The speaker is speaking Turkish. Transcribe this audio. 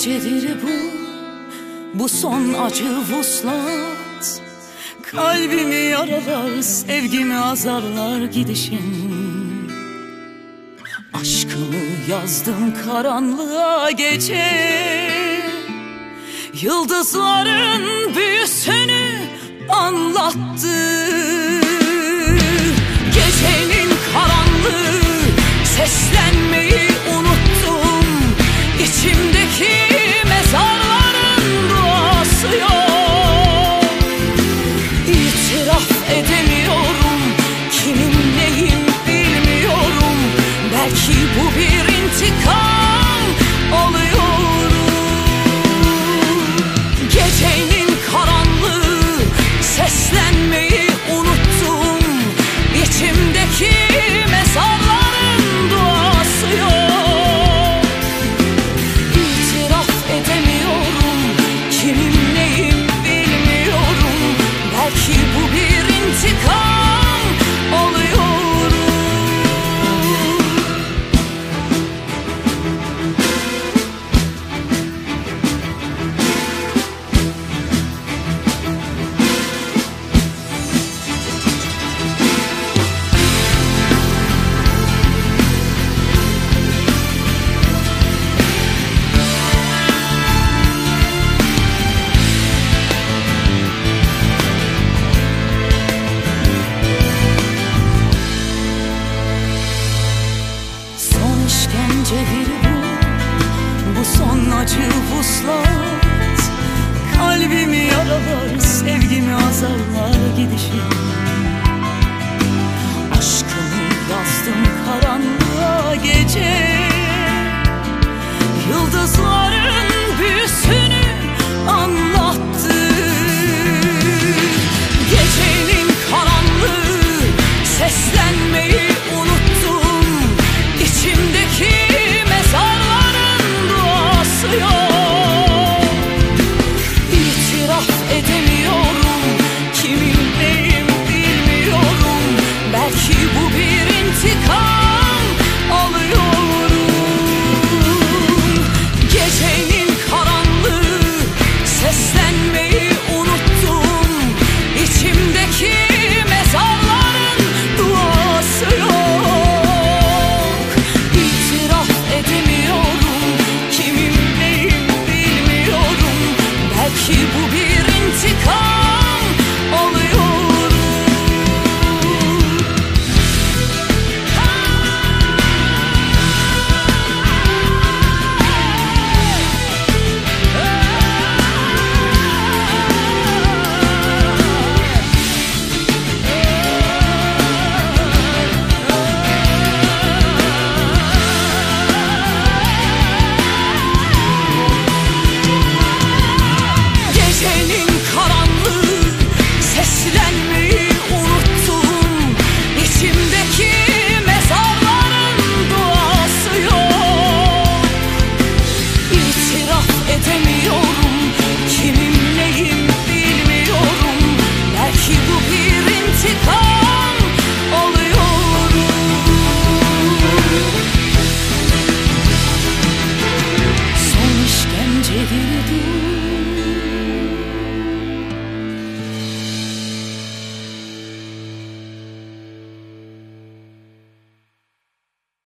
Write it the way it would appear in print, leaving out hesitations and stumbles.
gecedir bu son acı vuslat. Kalbimi yaralar, sevgimi azarlar gidişin. Aşkımı yazdım karanlığa gece, yıldızların büyüsünü anlattı. Gecenin karanlığı, seslenmeyi unuttum. İçimdeki mezarların duası yok. İtiraf edemiyorum, kimin neyim bilmiyorum. Belki bu bir intikam alıyorum. Gecenin karanlığı, seslenmeyi unuttum. İçimdeki mezarların duası yok. İtiraf edemiyorum, kimin neyim bilmiyorum. Belki bu bir intikam alıyorum. İşkencedir bu son acı vuslat. Kalbimi yaralar, sevgimi azarlar gidişin. Aşkımı yazdım karanlığa gece, yıldızların büyüsünü anlattı. Gecenin karanlığı, seslenmeyi unuttum. İçimdeki mezarların duası yok. İtiraf edemiyorum, kimin neyim bilmiyorum. Belki bu bir intikam alıyorum. Gecenin karanlığı, seslenmeyi unuttum. İçimdeki mezarların duası yok. Edemiyorum, kimin neyim bilmiyorum. Belki bu bir intikam alıyorum. Gecenin karanlığı, seslenmeyi unuttum. İçimdeki mezarların duası yok.